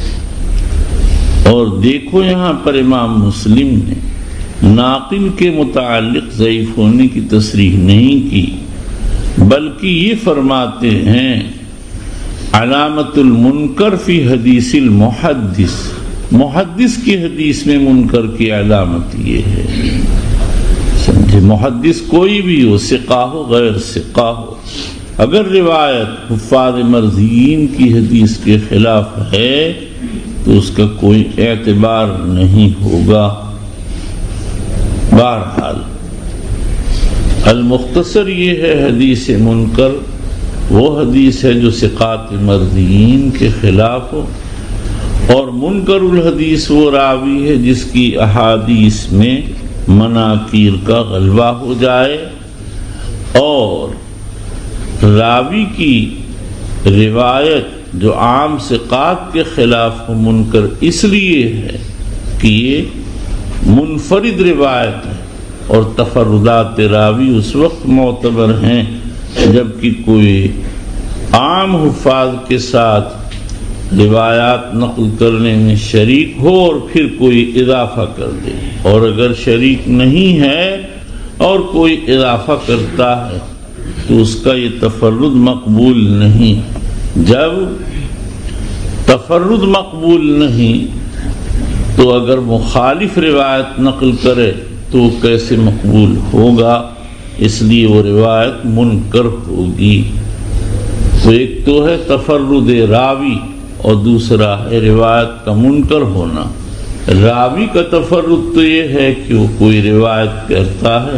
اور دیکھو یہاں پر امام مسلم نے ناقل کے متعلق ضعیف ہونے کی تصریح نہیں کی، بلکہ یہ فرماتے ہیں علامت المنکر فی حدیث المحدث، محدث کی حدیث میں منکر کی علامت یہ ہے۔ سمجھے، محدث کوئی بھی ہو، ثقہ ہو غیر ثقہ ہو، اگر روایت حفاظ مرضیین کی حدیث کے خلاف ہے تو اس کا کوئی اعتبار نہیں ہوگا۔ بہرحال المختصر یہ ہے، حدیث منکر وہ حدیث ہے جو ثقات مرضیین کے خلاف ہو، اور منکر الحدیث وہ راوی ہے جس کی احادیث میں مناکیر کا غلبہ ہو جائے، اور راوی کی روایت جو عام ثقات کے خلاف ہو منکر اس لیے ہے کہ یہ منفرد روایت ہے، اور تفردات راوی اس وقت معتبر ہیں جبکہ کوئی عام حفاظ کے ساتھ روایات نقل کرنے میں شریک ہو اور پھر کوئی اضافہ کر دے، اور اگر شریک نہیں ہے اور کوئی اضافہ کرتا ہے تو اس کا یہ تفرد مقبول نہیں۔ جب تفرد مقبول نہیں تو اگر مخالف روایت نقل کرے تو کیسے مقبول ہوگا؟ اس لیے وہ روایت منکر ہوگی۔ تو ایک تو ہے تفرد راوی اور دوسرا ہے روایت کا منکر ہونا۔ راوی کا تفرد تو یہ ہے کہ وہ کوئی روایت کرتا ہے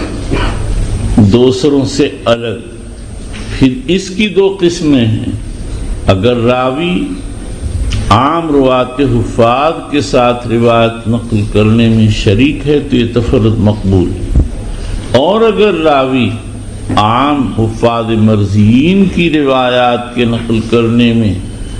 دوسروں سے الگ، پھر اس کی دو قسمیں ہیں، اگر راوی عام روات حفاظ کے ساتھ روایت نقل کرنے میں شریک ہے تو یہ تفرد مقبول، اور اگر راوی عام حفاظ مرضیین کی روایات کے نقل کرنے میں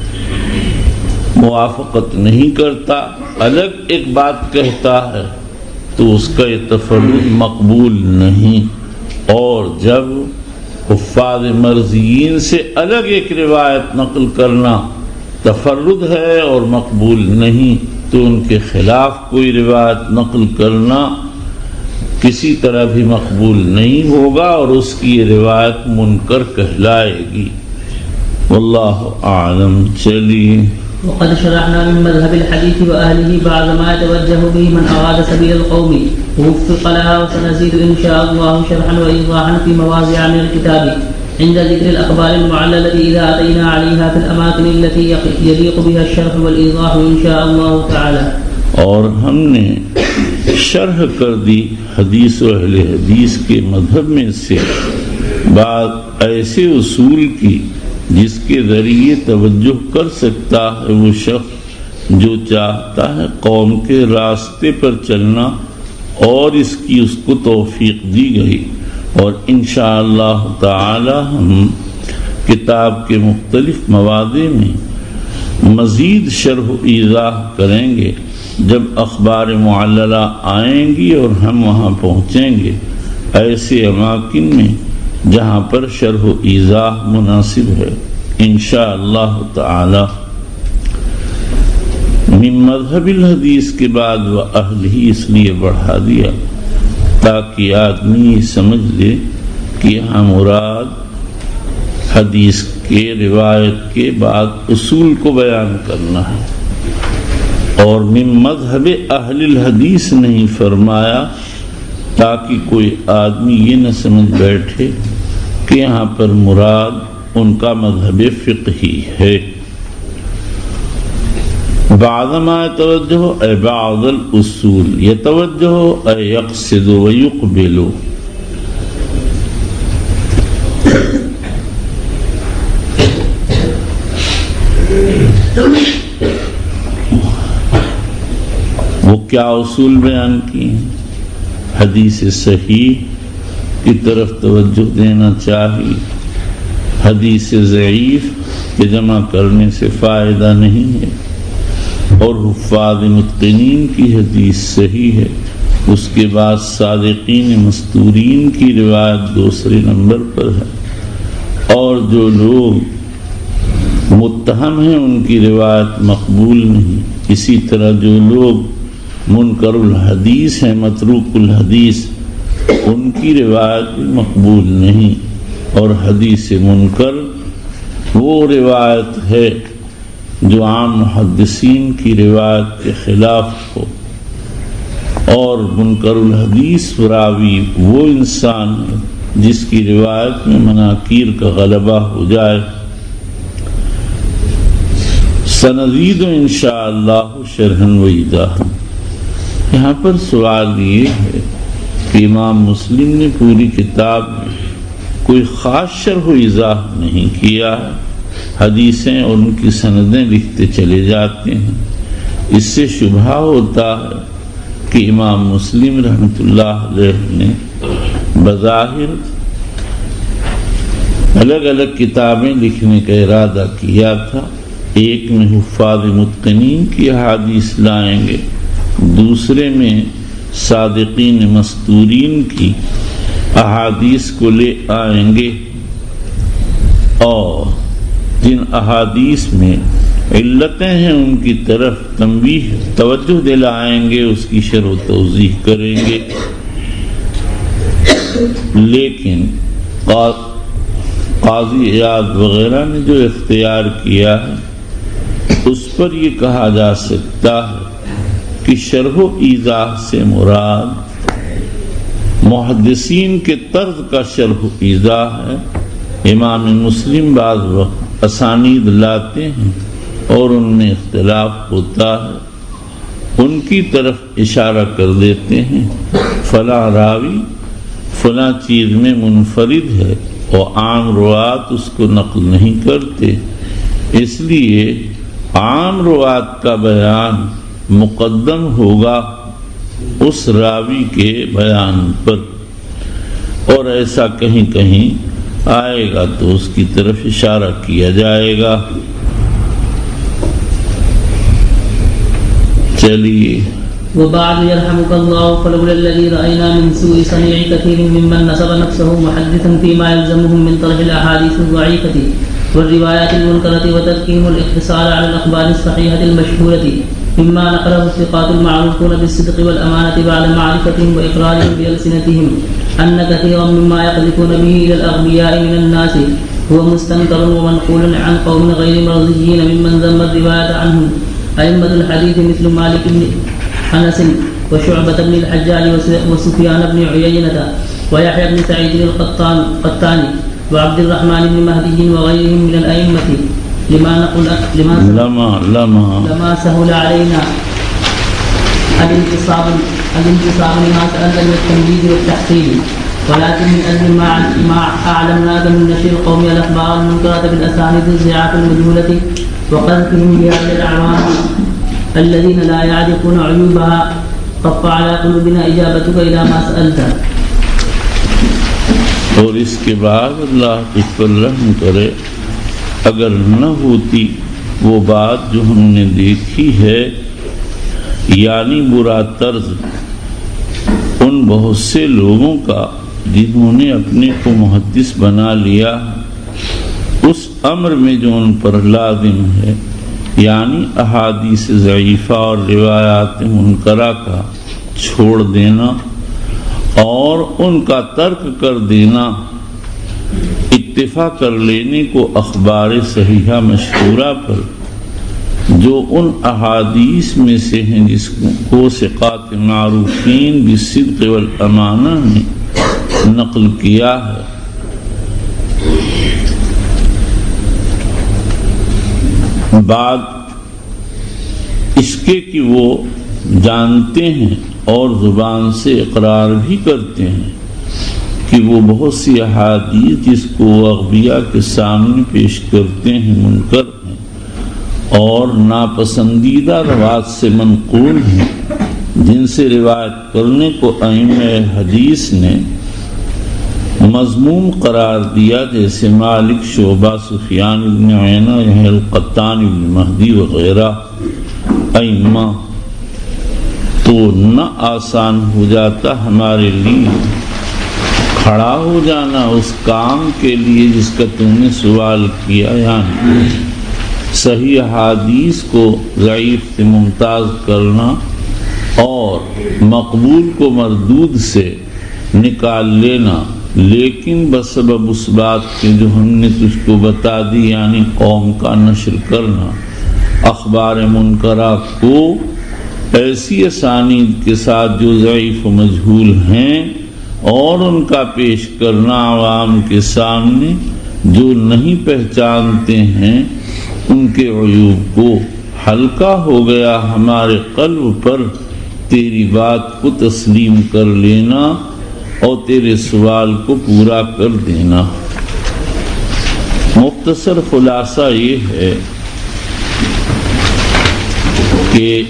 موافقت نہیں کرتا، الگ ایک بات کہتا ہے تو اس کا یہ تفرد مقبول نہیں۔ اور جب حفاظ مرضیین سے الگ ایک روایت نقل کرنا تفرد ہے اور مقبول نہیں تو ان کے خلاف کوئی روایت نقل کرنا کسی طرح بھی مقبول نہیں ہوگا اور اس کی یہ روایت منکر کہلائے گی۔ واللہ اعلم۔ چلیے وقد شرحنا من مذهب الحديث وأهله بعض ما يتوجه به من أراد سبيل القوم ووفق لها، وسنزيد إن شاء الله شرحا وإيضاحا في مواضع من الكتاب عند ذكر الأخبار المعللة إذا أتينا عليها في الأماكن التي يليق بها الشرح والإيضاح إن شاء الله تعالى۔ اور ہم نے شرح کر دی حدیث و اہل حدیث کے مذہب میں سے بعض ایسے اصول کی جس کے ذریعے توجہ کر سکتا ہے وہ شخص جو چاہتا ہے قوم کے راستے پر چلنا اور اس کو توفیق دی گئی، اور انشاءاللہ تعالی ہم کتاب کے مختلف مواضع میں مزید شرح و ایضاح کریں گے جب اخبار معللہ آئیں گی اور ہم وہاں پہنچیں گے ایسے اماکن میں جہاں پر شرح و ایضاح مناسب ہے انشاءاللہ تعالی۔ من مذہب الحدیث کے بعد وہ اہل ہی اس لیے بڑھا دیا تاکہ آدمی سمجھ لے کہ یہاں مراد حدیث کے روایت کے بعد اصول کو بیان کرنا ہے، اور من مذہب اہل الحدیث نہیں فرمایا تاکہ کوئی آدمی یہ نہ سمجھ بیٹھے کہ یہاں پر مراد ان کا مذہب فقہی ہے۔ بعض ما توجہ اے بعض الاصول یتوجہ اے یقصد و یقبل۔ وہ کیا اصول بیان کی ہیں؟ حدیث صحیح کی طرف توجہ دینا چاہیے، حدیث ضعیف کے جمع کرنے سے فائدہ نہیں ہے، اور حفاظ متقنین کی حدیث صحیح ہے، اس کے بعد صادقین مستورین کی روایت دوسرے نمبر پر ہے، اور جو لوگ متہم ہیں ان کی روایت مقبول نہیں، اسی طرح جو لوگ منکر الحدیث ہیں متروک الحدیث ان کی روایت بھی مقبول نہیں، اور حدیث منکر وہ روایت ہے جو عام محدثین کی روایت کے خلاف ہو، اور منکر الحدیث راوی وہ انسان ہے جس کی روایت میں مناکیر کا غلبہ ہو جائے۔ سنزید انشاءاللہ شرحا و ایضاحا۔ یہاں پر سوال یہ ہے کہ امام مسلم نے پوری کتاب میں کوئی خاص شرح و ایضاح نہیں کیا ہے، حدیثیں اور ان کی سندیں لکھتے چلے جاتے ہیں، اس سے شبہہ ہوتا ہے کہ امام مسلم رحمۃ اللہ علیہ نے بظاہر الگ الگ کتابیں لکھنے کا ارادہ کیا تھا، ایک میں حفاظ متقنین کی احادیث لائیں گے، دوسرے میں صادقین مستورین کی احادیث کو لے آئیں گے، اور جن احادیث میں علتیں ہیں ان کی طرف تنبیہ توجہ دلائیں گے، اس کی شرح و توضیح کریں گے۔ لیکن قاضی عیاض وغیرہ نے جو اختیار کیا ہے اس پر یہ کہا جا سکتا ہے کہ شرح و ایضاح سے مراد محدثین کے طرز کا شرح و ایضاح ہے۔ امام مسلم بعض وقت اسانید لاتے ہیں اور ان میں اختلاف ہوتا ہے، ان کی طرف اشارہ کر دیتے ہیں، فلاں راوی فلاں چیز میں منفرد ہے، اور عام روات اس کو نقل نہیں کرتے، اس لیے عام روات کا بیان مقدم ہوگا اس راوی کے بیان پر، اور ایسا کہیں کہیں آئے گا تو اس کی طرف اشارہ کیا جائے گا۔ چلیے وبعد يرحمك الله فلولا الذي رأينا من سوء صنيع كثير ممن نصب نفسه محدثا فيما يلزمهم من طرح الأحاديث الضعيفة والروايات المنكرة وتركهم الاقتصار على الأخبار الصحيحة المشهورة مما نقله الثقات المعروفون بالصدق والأمانة بعد معرفتهم وإقرارهم بألسنتهم أن كثيرا مما يقذفون به إلى الأغبياء من الناس هو مستنكر ومنقول عن قوم غير مرضيين ممن ذم الرواية عنهم أئمة الحديث مثل مالك بن أنس وشعبة بن الحجاج وسفيان بن عيينة ويحيى بن سعيد القطاني وعبد الرحمن بن مهدي وغيرهم من الأئمة لما سهل علينا الانتصاب لما سألنا من التمجيد والتحصيل، ولكن من أجل ما أعلمناك من نشر القوم الأخبار المنكرة بالأسانيد الزعاف المجهولة وقذفهم بهذه الأعوام الذين لا يعرفون عيوبها، خف على قلوبنا إجابتك إلى ما سألت. اور اس کے بعد اللہ تجھ پر رحم کرے اگر نہ ہوتی وہ بات جو ہم نے دیکھی ہے، یعنی برا طرز ان بہت سے لوگوں کا جنہوں نے اپنے کو محدث بنا لیا، اس امر میں جو ان پر لازم ہے، یعنی احادیث ضعیفہ اور روایات منکرہ کا چھوڑ دینا اور ان کا ترک کر دینا، اکتفا کر لینے کو اخبار صحیحہ مشہورہ پر جو ان احادیث میں سے ہیں جس کو ثقات معروفین بالصدق والامانہ نے نقل کیا ہے۔ بعد اس کے کہ وہ جانتے ہیں اور زبان سے اقرار بھی کرتے ہیں کہ وہ بہت سی احادیث جس کو اغبیاء کے سامنے پیش کرتے ہیں منکر ہیں اور ناپسندیدہ روایت سے منقول ہیں، جن سے روایت کرنے کو ائمہ حدیث نے مذموم قرار دیا، جیسے مالک، شعبہ، سفیان بن عیینہ، یحییٰ القطان بن مہدی وغیرہ ائمہ، تو نہ آسان ہو جاتا ہمارے لیے کھڑا ہو جانا اس کام کے لیے جس کا تم نے سوال کیا، یعنی صحیح حدیث کو ضعیف سے ممتاز کرنا اور مقبول کو مردود سے نکال لینا، لیکن بسبب اس بات کے جو ہم نے تجھ کو بتا دی، یعنی قوم کا نشر کرنا اخبار منکرہ کو ایسی اسانید کے ساتھ جو ضعیف و مجہول ہیں، اور ان کا پیش کرنا عوام کے سامنے جو نہیں پہچانتے ہیں ان کے عیوب کو، ہلکا ہو گیا ہمارے قلب پر تیری بات کو تسلیم کر لینا اور تیرے سوال کو پورا کر دینا۔ مختصر خلاصہ یہ ہے کہ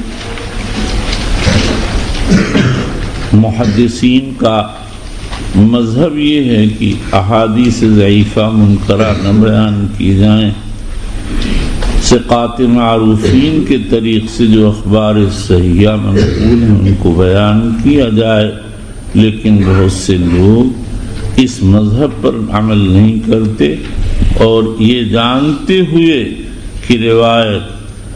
محدثین کا مذہب یہ ہے کہ احادیث ضعیفہ منکرہ نہ بیان کی جائیں، ثقات معروفین کے طریق سے جو اخبار صحیحہ منقول ہیں ان کو بیان کیا جائے، لیکن بہت سے لوگ اس مذہب پر عمل نہیں کرتے اور یہ جانتے ہوئے کہ روایت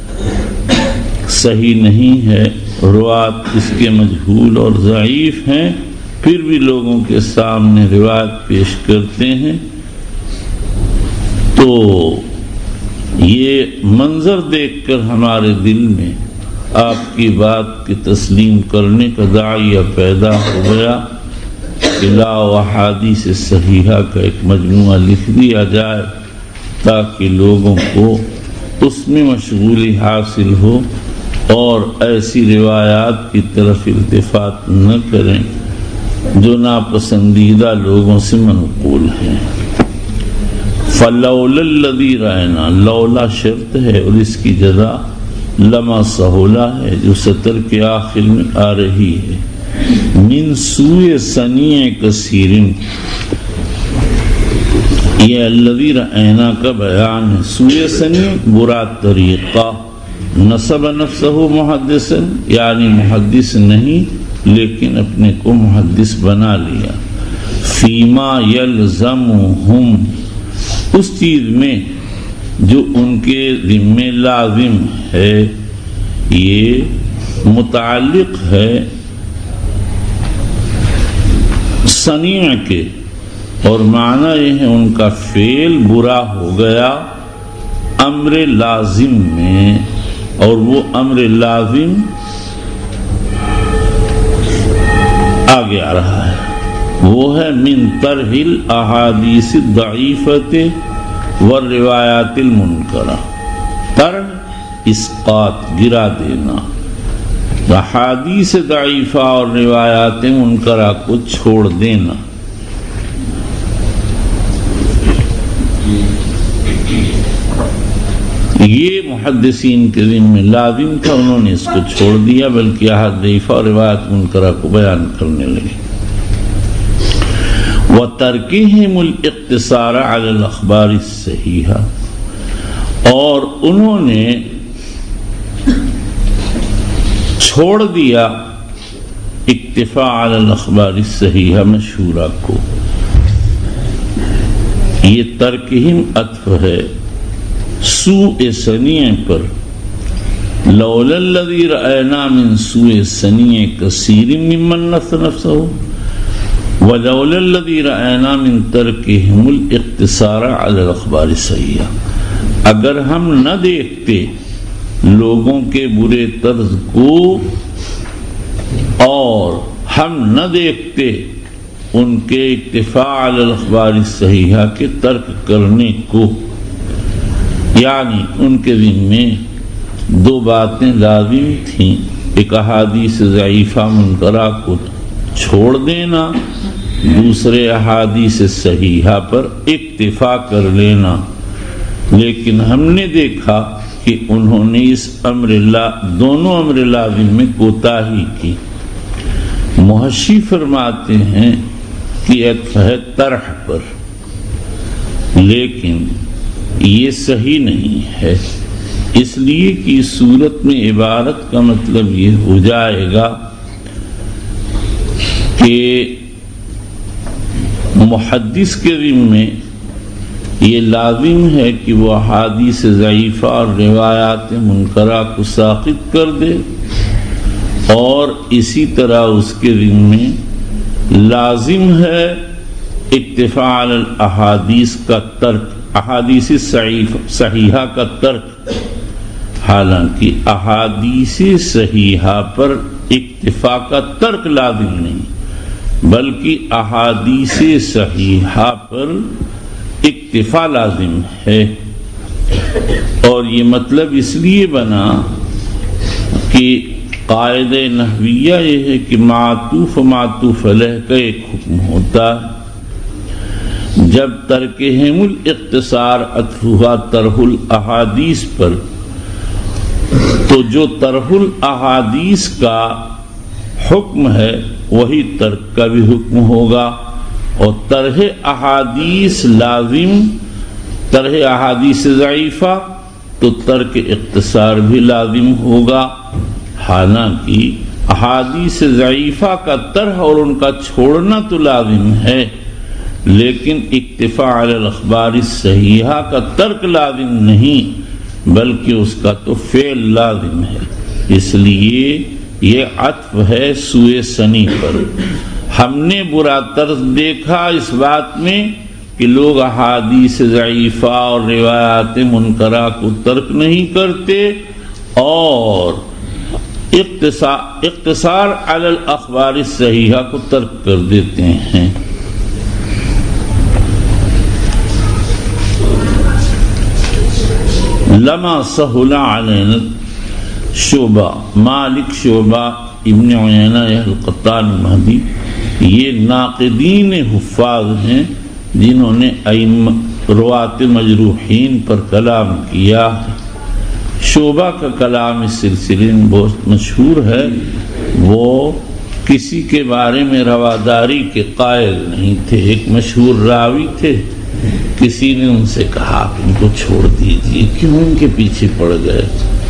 صحیح نہیں ہے، روایت اس کے مجہول اور ضعیف ہیں، پھر بھی لوگوں کے سامنے روایت پیش کرتے ہیں، تو یہ منظر دیکھ کر ہمارے دل میں آپ کی بات کی تسلیم کرنے کا داعیہ پیدا ہو گیا کہ لاؤ احادیث صحیحہ کا ایک مجموعہ لکھ دیا جائے تاکہ لوگوں کو اس میں مشغولی حاصل ہو اور ایسی روایات کی طرف التفات نہ کریں جو ناپسندیدہ لوگوں سے منقول ہیں۔ فَلَوْلَا الَّذِي رَأَيْنَا، لولا شرط ہے اور اس کی جزا لما سہولہ ہے جو سطر کے آخر میں آ رہی ہے، من سوء صنیع کثیر، یہ الذی رأینا کا بیان ہے۔ سوء صنیع برا طریقہ، نسب نفسہ محدث، یعنی محدث نہیں لیکن اپنے کو محدث بنا لیا، فیما یلزمہم، اس چیز میں جو ان کے ذمہ لازم ہے، یہ متعلق ہے صنیع کے، اور معنی یہ ہے ان کا فعل برا ہو گیا امر لازم میں، اور وہ امر لازم آگے آ رہا ہے، وہ ہے من طرح الاحادیث الضعیفۃ والروایات المنکرہ، طرح اسقاط گرا دینا، احادیث ضعیفہ اور روایات منکرہ کو چھوڑ دینا۔ یہ محدثین کے ذمہ لازم تھا، انہوں نے اس کو چھوڑ دیا، بلکہ احادیث ضعیفہ اور روایات منکرہ کو بیان کرنے لگے۔ وَتَرْكِهِمُ الْاِقْتِصَارَ عَلَى الْأَخْبَارِ الصَّحِيحَةِ، اور انہوں نے چھوڑ دیا اکتفاء علی الاخبار الصحیحہ مشہورہ کو. یہ ترکہم عطف ہے سوء سنیع پر. لولا الذی رأینا من سوء سنیع کثیر ممن نفس نفسہ ولولا الذی رأینا من ترکہم الاقتصار علی الاخبار الصحیحہ. اگر ہم نہ دیکھتے لوگوں کے برے طرز کو اور ہم نہ دیکھتے ان کے اکتفاء علی الاخبار الصحیحہ کے ترک کرنے کو، یعنی ان کے ذمے دو باتیں لازم تھیں، ایک احادیث ضعیفہ منکرہ کو چھوڑ دینا، دوسرے احادیث صحیحہ پر اکتفا کر لینا. لیکن ہم نے دیکھا کہ انہوں نے اس دونوں امر لازم میں کوتاہی کی. محشی فرماتے ہیں کہ عطف ہے طرح پر، لیکن یہ صحیح نہیں ہے، اس لیے کہ اس صورت میں عبارت کا مطلب یہ ہو جائے گا کہ محدث کے ذمے یہ لازم ہے کہ وہ احادیث ضعیفہ اور روایات منکرہ کو ساقط کر دے، اور اسی طرح اس کے ذمے لازم ہے اکتفاء علی الاحادیث کا ترک، احادیث صحیحہ کا ترک. حالانکہ احادیث صحیحہ پر اکتفا کا ترک لازم نہیں، بلکہ احادیث صحیحہ پر اکتفا لازم ہے. اور یہ مطلب اس لیے بنا کہ قاعدہ نحویہ یہ ہے کہ معطوف و معطوف علیہ کا ایک حکم ہوتا ہے. جب ترکہم الاختصار عطف ہوا طرح الاحادیث پر، تو جو طرح الاحادیث کا حکم ہے وہی ترک کا بھی حکم ہوگا، اور طرح احادیث لازم، طرح احادیث ضعیفہ تو ترک اختصار بھی لازم ہوگا. حالانکہ احادیث ضعیفہ کا طرح اور ان کا چھوڑنا تو لازم ہے، لیکن اکتفاء علی الاخبار الصحیحہ کا ترک لازم نہیں، بلکہ اس کا تو فعل لازم ہے. اس لیے یہ عطف ہے سوء سنی پر. ہم نے برا طرز دیکھا اس بات میں کہ لوگ احادیث ضعیفہ اور روایات منکرہ کو ترک نہیں کرتے اور اختصار علی الاخبار الصحیحہ کو ترک کر دیتے ہیں. لما سہل علینا شعبہ، مالک شعبہ ابن عیینہ القطان مہدی، یہ ناقدین حفاظ ہیں جنہوں نے روات مجروحین پر کلام کیا. شعبہ کا کلام اس سلسلے میں بہت مشہور ہے. وہ کسی کے بارے میں رواداری کے قائل نہیں تھے. ایک مشہور راوی تھے، کسی نے ان سے کہا کہ ان کو چھوڑ دیجیے، کیوں ان کے پیچھے پڑ گئے؟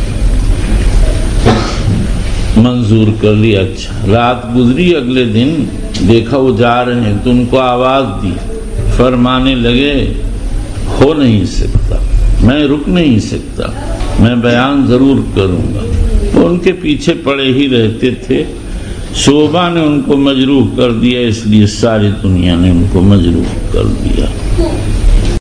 منظور کر لیا. اچھا، رات گزری، اگلے دن دیکھا وہ جا رہے ہیں تو ان کو آواز دی، فرمانے لگے ہو نہیں سکتا، میں رک نہیں سکتا، میں بیان ضرور کروں گا. تو ان کے پیچھے پڑے ہی رہتے تھے. شعبہ نے ان کو مجروح کر دیا، اس لیے ساری دنیا نے ان کو مجروح کر دیا.